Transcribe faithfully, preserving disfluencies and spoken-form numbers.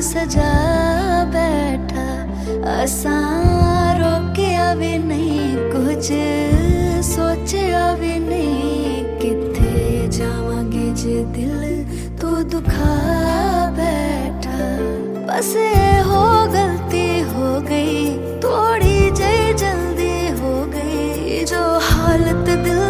सजा बैठा, असा रोकिया भी नहीं, कुछ सोचिया भी नहीं। किथे जावांगे जे दिल तू दुखा बैठा। बस ये हो गलती हो गई, थोड़ी जी जल्दी हो गई। जो हालत दिल